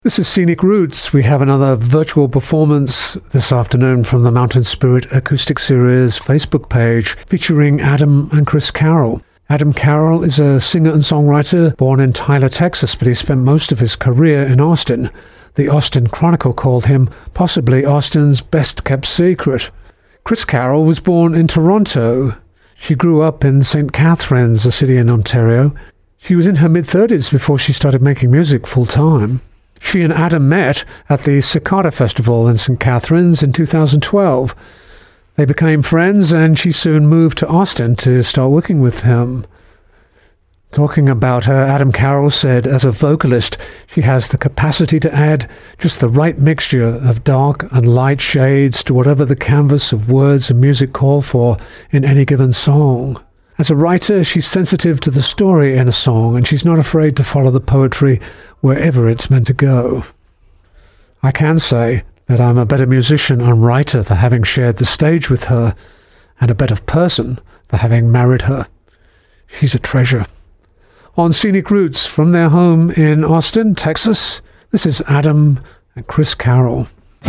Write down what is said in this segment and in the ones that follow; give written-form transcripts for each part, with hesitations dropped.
This is Scenic Roots. We have another virtual performance this afternoon from the Mountain Spirit Acoustic Series Facebook page featuring Adam and Chris Carroll. Adam Carroll is a singer and songwriter born in Tyler, Texas, but he spent most of his career in Austin. The Austin Chronicle called him possibly Austin's best-kept secret. Chris Carroll was born in Toronto. She grew up in St. Catharines, a city in Ontario. She was in her mid-30s before she started making music full-time. She and Adam met at the Cicada Festival in St. Catharines in 2012. They became friends and she soon moved to Austin to start working with him. Talking about her, Adam Carroll said, as a vocalist, she has the capacity to add just the right mixture of dark and light shades to whatever the canvas of words and music call for in any given song. As a writer, she's sensitive to the story in a song, and she's not afraid to follow the poetry wherever it's meant to go. I can say that I'm a better musician and writer for having shared the stage with her, and a better person for having married her. She's a treasure. On Scenic Roots from their home in Austin, Texas, this is Adam and Chris Carroll.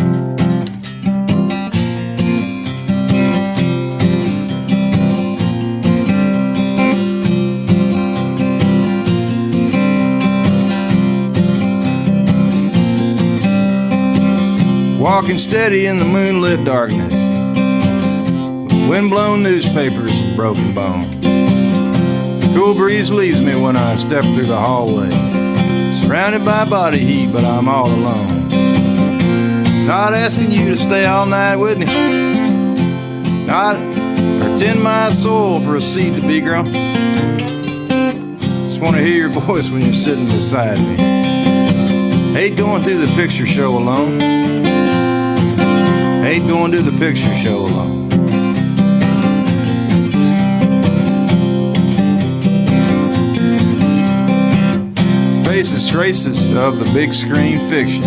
Walking steady in the moonlit darkness, wind-blown newspapers and broken bone. Cool breeze leaves me when I step through the hallway, surrounded by body heat, but I'm all alone. Not asking you to stay all night with me, not or tend my soul for a seed to be grown. Just want to hear your voice when you're sitting beside me. Hate going through the picture show alone. Hate going to the picture show alone. Faces, traces of the big screen fiction.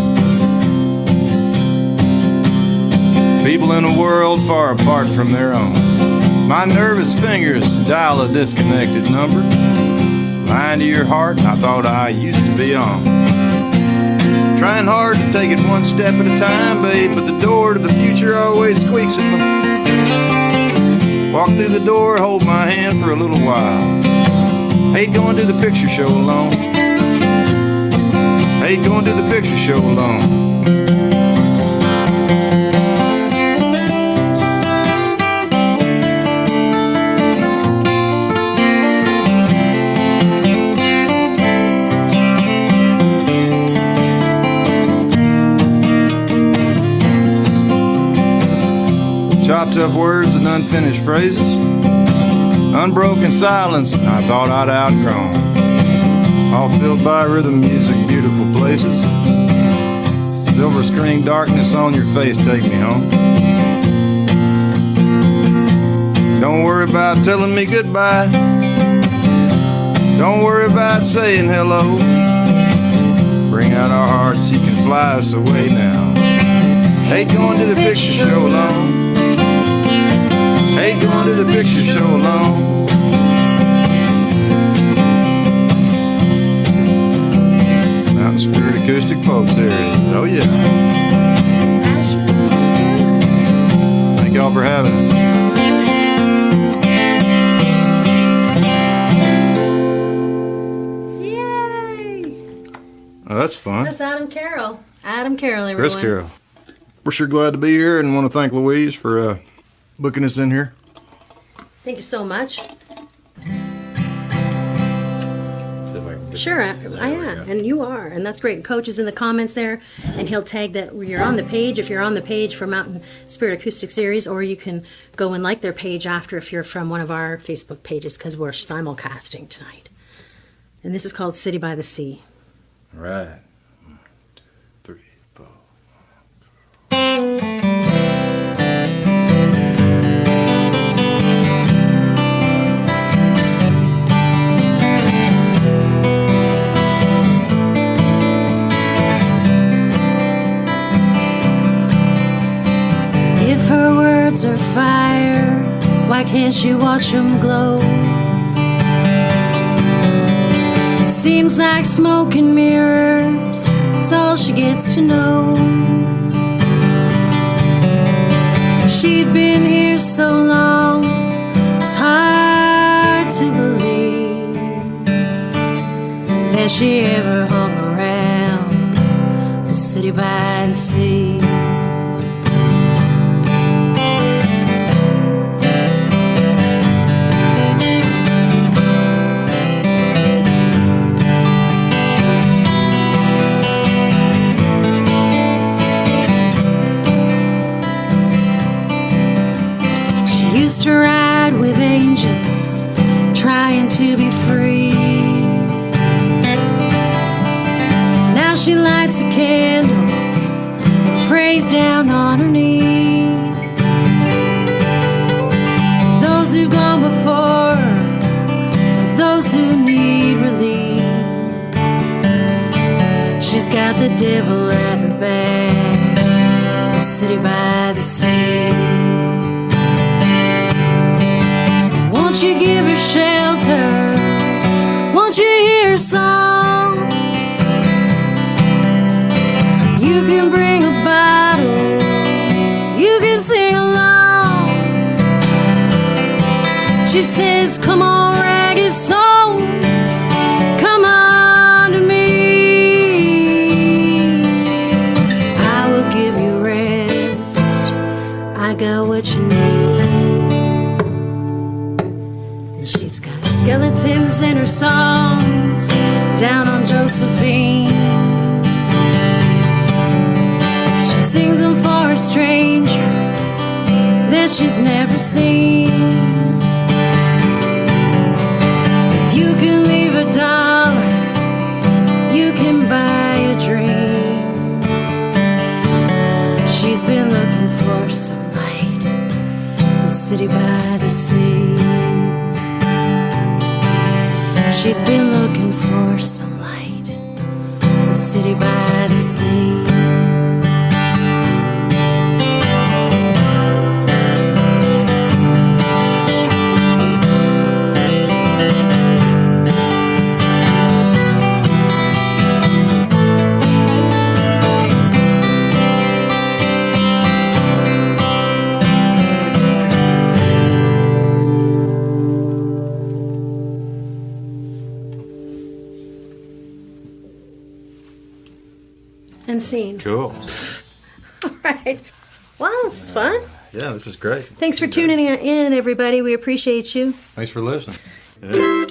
People in a world far apart from their own. My nervous fingers dial a disconnected number. Line to your heart I thought I used to be on. Trying hard to take it one step at a time, babe, but the door to the future always squeaks at me. Walk through the door, hold my hand for a little while. Hate going to the picture show alone. Hate going to the picture show alone. Chopped up words and unfinished phrases, unbroken silence I thought I'd outgrown, all filled by rhythm, music, beautiful places. Silver screen darkness on your face, take me home. Don't worry about telling me goodbye, don't worry about saying hello. Bring out our hearts, you can fly us away now. Hate going to the picture show alone. Hate going to the picture show alone. Mountain Spirit Acoustic Folk Series. Oh yeah. Thank y'all for having us. Yay! Oh, that's fun. That's Adam Carroll. Adam Carroll, everyone. Chris Carroll. We're sure glad to be here and want to thank Louise for booking us in here. Thank you so much. Sure, I am, and you are, and that's great. Coach is in the comments there, and he'll tag that you're on the page if you're on the page for Mountain Spirit Acoustic Series, or you can go and like their page after if you're from one of our Facebook pages, because we're simulcasting tonight. And this is called City by the Sea. All right. 1, 2, 3, 4. If her words are fire, why can't she watch them glow? It seems like smoke and mirrors, is all she gets to know. She'd been here so long, it's hard to believe that she ever hung around the city by the sea. Used to ride with angels, trying to be free. Now she lights a candle and prays down on her knees. For those who've gone before her, for those who need relief, she's got the devil at her back, the city by the sea. Won't you give her shelter? Won't you hear her song? You can bring a bottle, you can sing along. She says, come on, ragged souls, come on to me. I will give you rest, I got what you need. She's got skeletons in her songs down on Josephine. She sings them for a stranger that she's never seen. If you can leave $1, you can buy a dream. She's been looking for some light, the city by the sea. She's been looking for some light, the city by the sea. And scene. Cool. All right. Wow, this is fun. Yeah, this is great. Thanks for tuning in, everybody. We appreciate you. Thanks for listening. Yeah.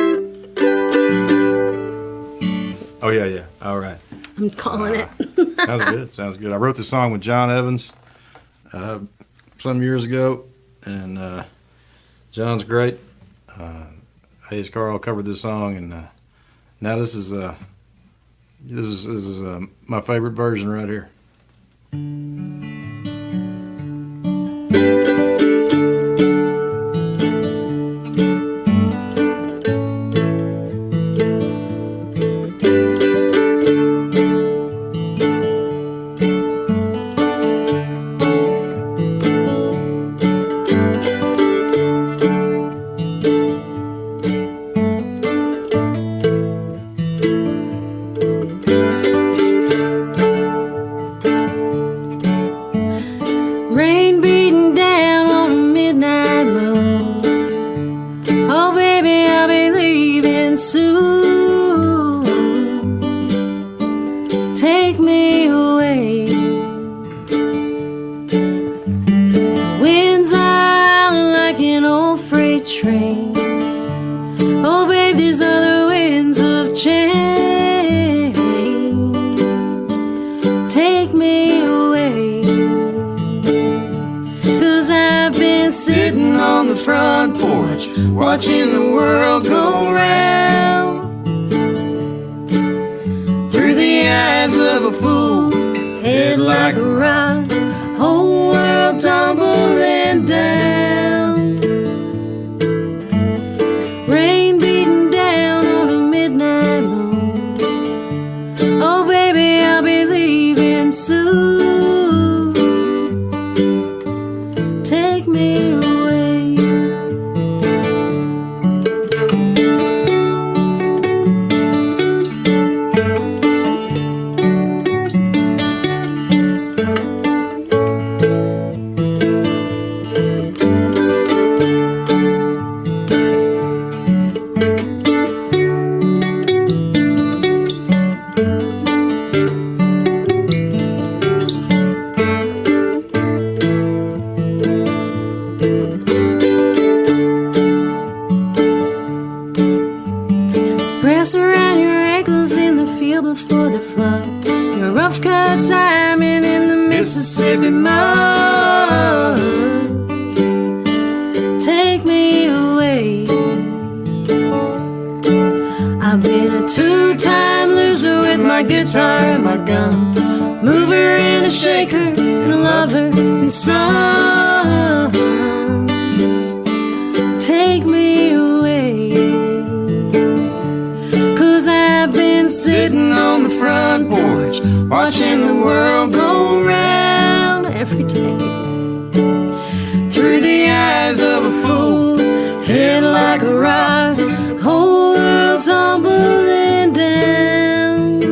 Oh, yeah. All right. I'm calling it. Sounds good. Sounds good. I wrote this song with John Evans some years ago, and John's great. Hayes Carl covered this song, and now this is my favorite version right here. Rain beating down on a midnight moon. Oh, baby, I'll be leaving soon. Take me away. The winds are howling like an old freight train. Oh, babe, these other winds of change. Take me away. 'Cause I've been sitting on the front porch, watching the world go round. Through the eyes of a fool, head like a rock, whole world tumbling down. Rain beating down on a midnight moon. Oh, baby, I'll be leaving soon. Take me away. rough-cut diamond in the Mississippi mud. Take me away. I've been a two-time loser with my guitar and my gun, mover and a shaker and a lover and son. Take me away, 'cause I've been sitting on the front porch watching the world go round every day through the eyes of a fool, head like a rock, whole world tumbling down.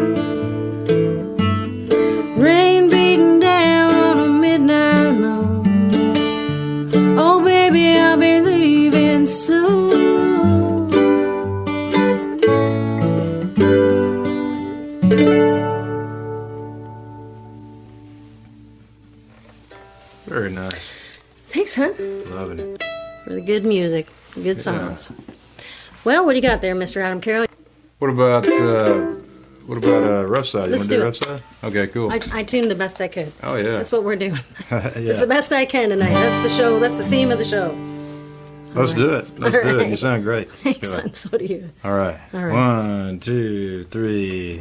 Rain beating down on a midnight moon. Oh baby, I'll be leaving soon. Very nice. Thanks, hon. Loving it. Really good music, good songs. Well, what do you got there, Mr. Adam Carroll? What about Rough Side? Let's You do want it. to do Rough Side? Okay, cool. I tuned the best I could. Oh yeah. That's what we're doing. Yeah. It's the best I can tonight. That's the show. That's the theme of the show. Let's do it. Let's All do it. right. You sound great. Thanks, Go son. So do you. All right. All right. 1, 2, 3.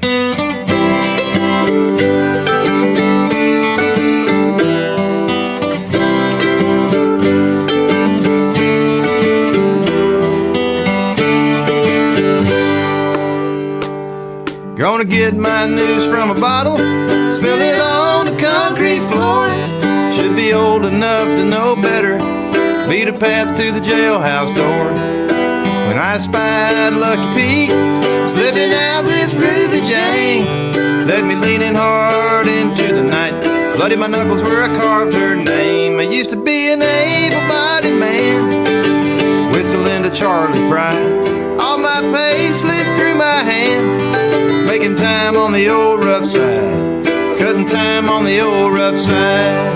Gonna get my news from a bottle, spill it on the concrete floor. Should be old enough to know better, beat a path to the jailhouse door. When I spied Lucky Pete slipping out with Ruby Jane, led me leaning hard into the night, bloody my knuckles where I carved her name. I used to be an able-bodied man, whistling to Charlie Pride. All my pay slid through my hand, making time on the old rough side, cutting time on the old rough side.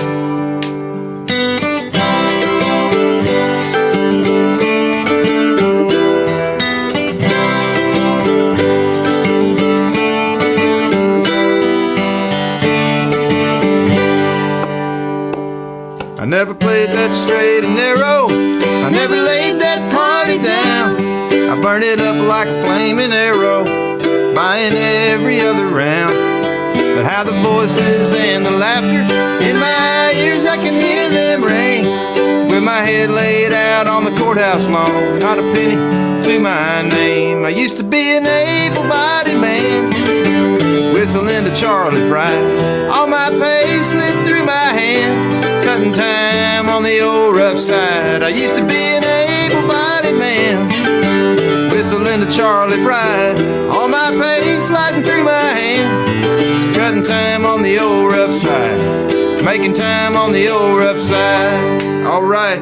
I never played that straight and narrow, I never laid that party down. I burned it up like a flaming arrow, buying every other round. But how the voices and the laughter in my ears, I can hear them ring. With my head laid out on the courthouse lawn, not a penny to my name. I used to be an able-bodied man, whistling to Charlie Pride. All my pay slid through my hand, cutting time on the old rough side. I used to be an able-bodied man, whistling to Charlie Pride. All my pay sliding through my hand, cutting time on the old rough side, making time on the old rough side. All right.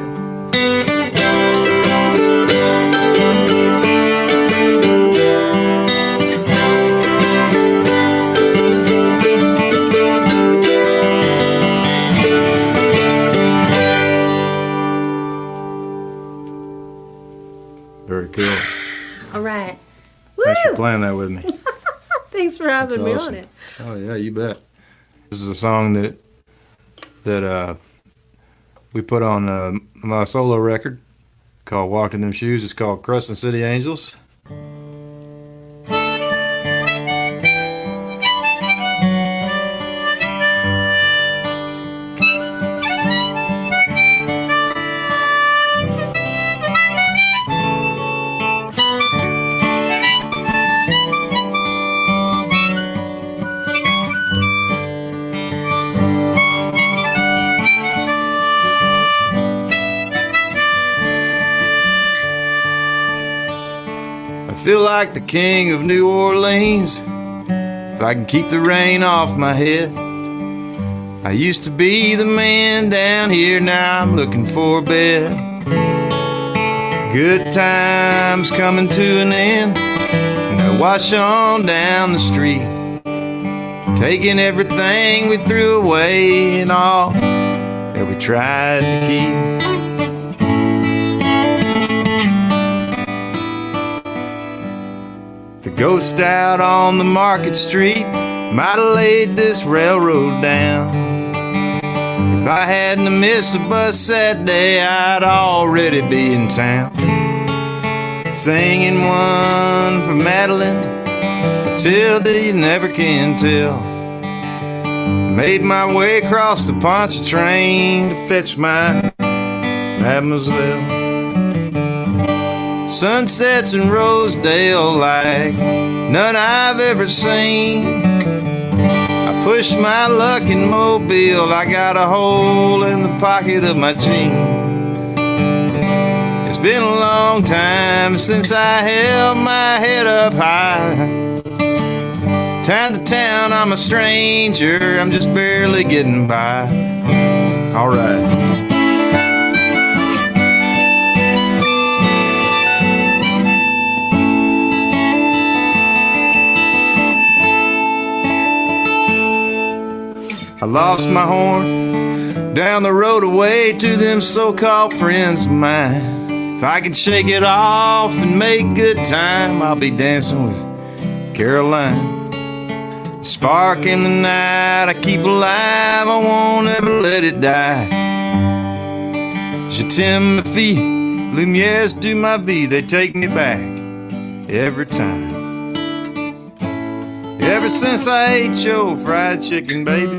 Very cool. All right. Thanks for Woo! playing that with me. Thanks for having me Awesome. on it. Oh yeah, you bet. This is a song that we put on my solo record called "Walked in Them Shoes." It's called "Crescent City Angels." I feel like the king of New Orleans if I can keep the rain off my head. I used to be the man down here, now I'm looking for a bed. Good times coming to an end, and they wash on down the street, taking everything we threw away and all that we tried to keep. The ghost out on the market street might have laid this railroad down. If I hadn't have missed the bus that day, I'd already be in town, singing one for Madeline, Matilda, you never can tell. Made my way across the Pontchartrain to fetch my mademoiselle. Sunsets in Rosedale like none I've ever seen. I pushed my luck in Mobile, I got a hole in the pocket of my jeans. It's been a long time since I held my head up high. Town to town, I'm a stranger, I'm just barely getting by. All right. I lost my horn down the road away to them so-called friends of mine. If I can shake it off and make good time, I'll be dancing with Caroline. Spark in the night I keep alive, I won't ever let it die. Je t'aime ma fille, lumières de ma vie, they take me back every time. Ever since I ate your fried chicken, baby,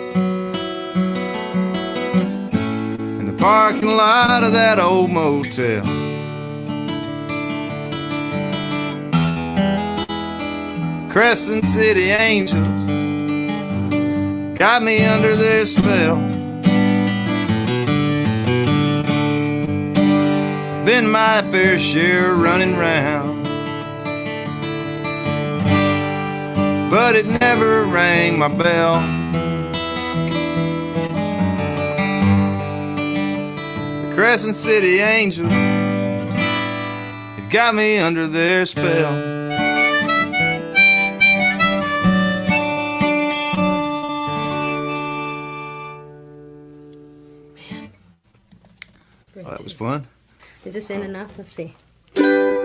in the parking lot of that old motel. Crescent City Angels got me under their spell. Been my fair share running round, but it never rang my bell. The Crescent City Angels, it got me under their spell. Oh, that was fun. Is this in enough? Let's see. I'm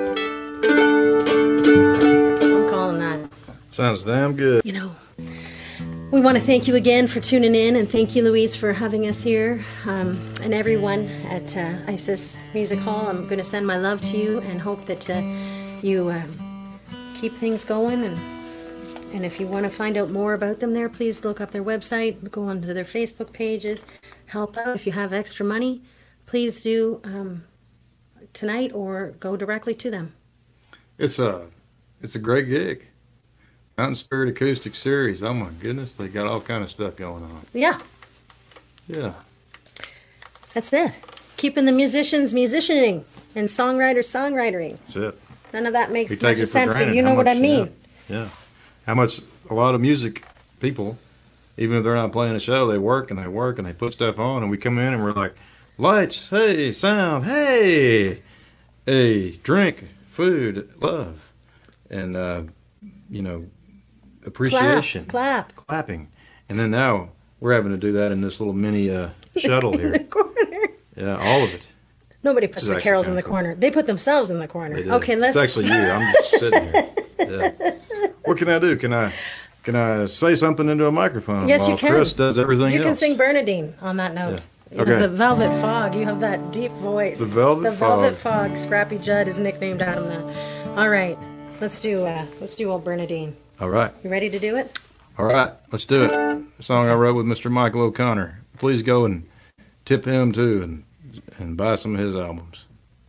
calling that. Sounds damn good. You know, we want to thank you again for tuning in, and thank you, Louise, for having us here, and everyone at Isis Music Hall. I'm going to send my love to you and hope that you keep things going. And if you want to find out more about them there, please look up their website, go onto their Facebook pages, help out. If you have extra money, please do tonight or go directly to them. It's a great gig. Mountain Spirit Acoustic Series. Oh my goodness, they got all kind of stuff going on. Yeah. Yeah. That's it. Keeping the musicians musicianing and songwriters songwritering. That's it. None of that makes much sense, but you know what I mean. Yeah. How much a lot of music people, even if they're not playing a show, they work and they work and they put stuff on, and we come in and we're like, lights, hey, sound, hey, drink, food, love, and appreciation, clapping, and then now we're having to do that in this little mini shuttle here. In the corner. Yeah, all of it. Nobody puts the carols in the corner. They put themselves in the corner. Okay, let's. It's actually you. I'm just sitting here. Yeah. What can I do? Can I say something into a microphone? Yes, you can. Chris does everything else. You can sing Bernadine on that note. Yeah. Okay. The Velvet Fog. You have that deep voice. The Velvet Fog. Scrappy Judd is nicknamed out of that. All right, let's do old Bernadine. All right. You ready to do it? All right, let's do it. A song I wrote with Mr. Michael O'Connor. Please go and tip him too, and buy some of his albums.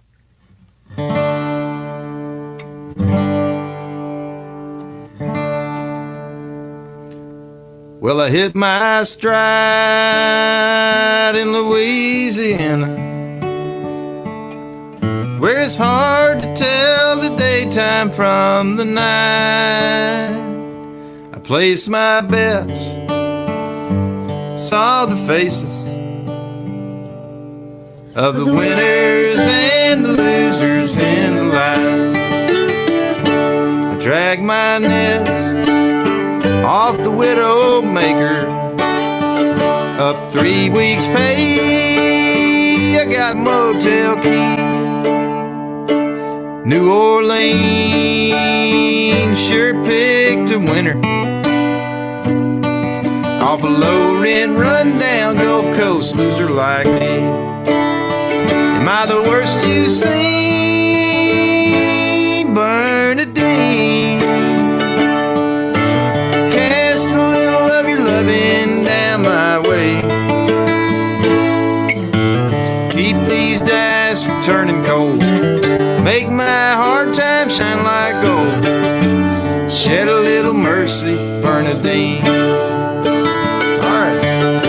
Well, I hit my stride in Louisiana, where it's hard to tell the daytime from the night. I placed my bets, saw the faces of the winners and the losers in the lights. I dragged my nets off the widow maker, up 3 weeks' pay. I got motel keys. New Orleans sure picked a winner. off a low-rent, run-down Gulf Coast loser like me. Am I the worst you've seen, Bernadine? Cast a little of your loving down my way. Keep these dice from turning cold. Make my hard time shine like gold. Shed a little mercy, Bernadine. All right.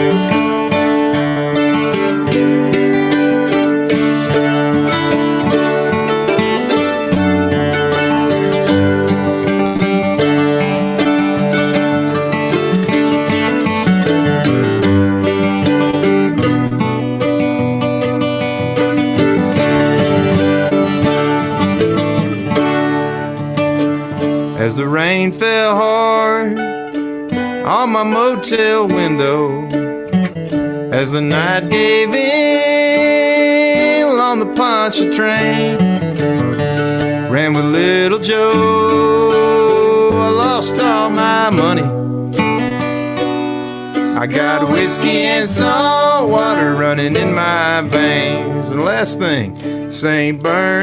As the rain fell hard on my motel window, as the night gave in on the Pontchartrain, ran with little Joe, I lost all my money. I got whiskey and salt water running in my veins. And last thing, St.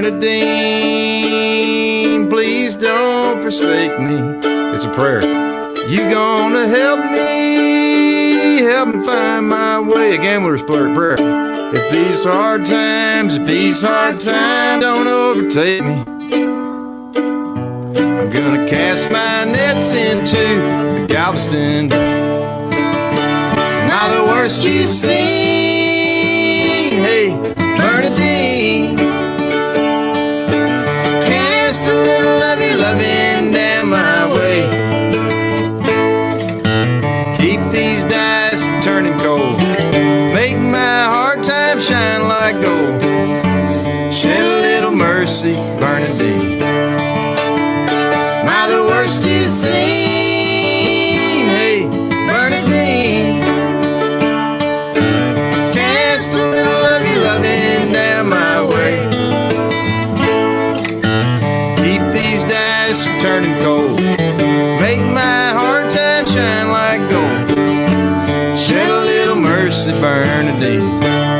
Bernadine, please don't forsake me. It's a prayer. You gonna help me find my way. A gambler's prayer. If these hard times don't overtake me, I'm gonna cast my nets into the Galveston. Am I the worst you've seen? Hey, Bernadine, cast a little of your loving down my way. Keep these dice from turning cold. Make my hard time shine like gold. Shed a little mercy, Bernadine. Am I the worst you've seen? Hey, Bernadine, cast a little of your loving down my way. Keep these dice from turning cold. Make my hard time shine like gold. Shed a little mercy, Bernadine.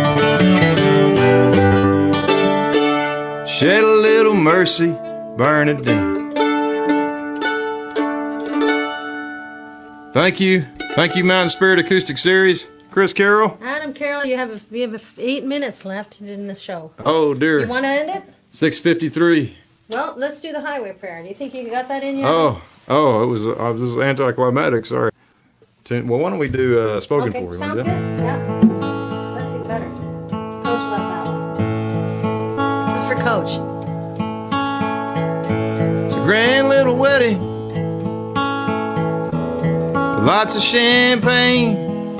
Shed a little mercy, Bernadine. Thank you, Mountain Spirit Acoustic Series. Chris Carroll. Adam Carroll, you have 8 minutes left in this show. Oh dear. You want to end it? 6:53. Well, let's do the highway prayer. Do you think you got that in yet? Oh, it was anticlimactic. Sorry. Well, why don't we do spoken okay, for you? sounds good. Yeah, that's even better. Coach loves that one. This is for Coach. It's a grand little wedding, lots of champagne.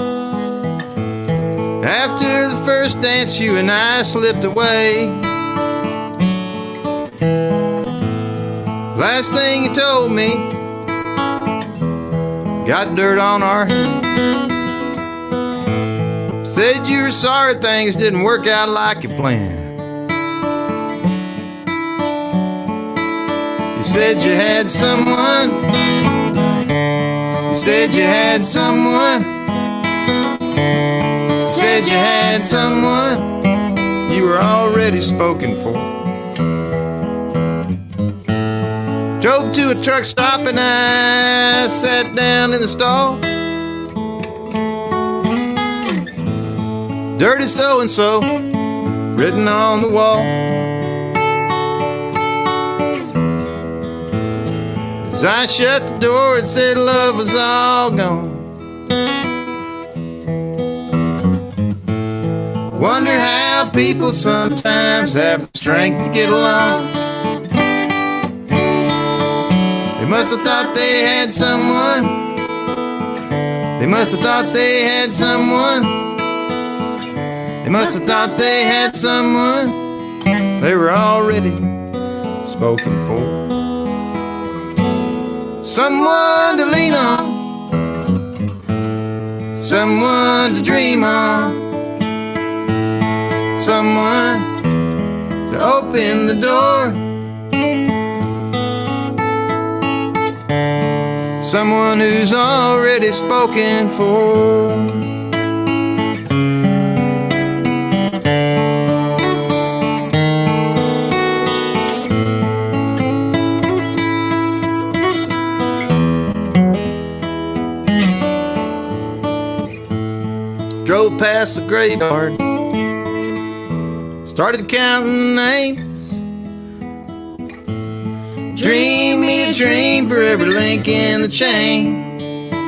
After the first dance, you and I slipped away. Last thing you told me, got dirt on our hands. Said you were sorry things didn't work out like you planned. You said you had someone. You said you had someone. Said you had someone you were already spoken for. Drove to a truck stop and I sat down in the stall. Dirty so-and-so written on the wall. As I shut the door, it said love was all gone. Wonder how people sometimes have the strength to get along. They must have thought they had someone. They must have thought they had someone. They must have thought they had someone they were already spoken for. Someone to lean on, someone to dream on, someone to open the door, someone someone who's already spoken for. Drove past the graveyard, started counting names. Dream me a dream for every link in the chain.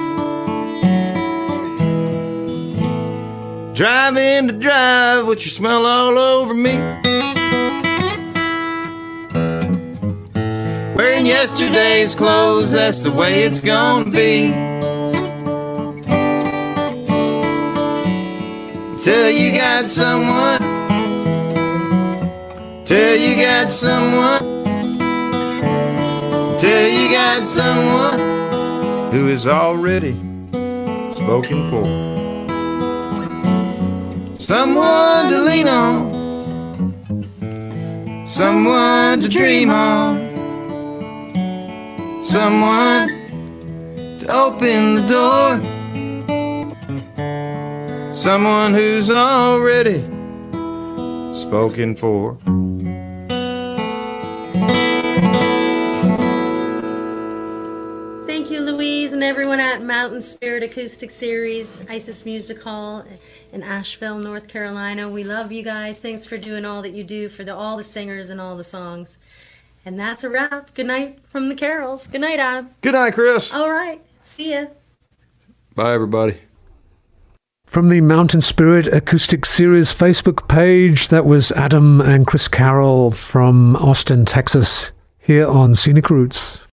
Driving to drive with your smell all over me. Wearing yesterday's clothes, that's the way it's gonna be. Till you got someone, till you got someone, till you got someone who is already spoken for. Someone to lean on, someone to dream on, someone to open the door. Someone who's already spoken for. Thank you, Louise, and everyone at Mountain Spirit Acoustic Series, Isis Music Hall in Asheville, North Carolina. We love you guys. Thanks for doing all that you do for all the singers and all the songs. And that's a wrap. Good night from the Carols. Good night, Adam. Good night, Chris. All right. See ya. Bye, everybody. From the Mountain Spirit Acoustic Series Facebook page, that was Adam and Chris Carroll from Austin, Texas, here on Scenic Roots.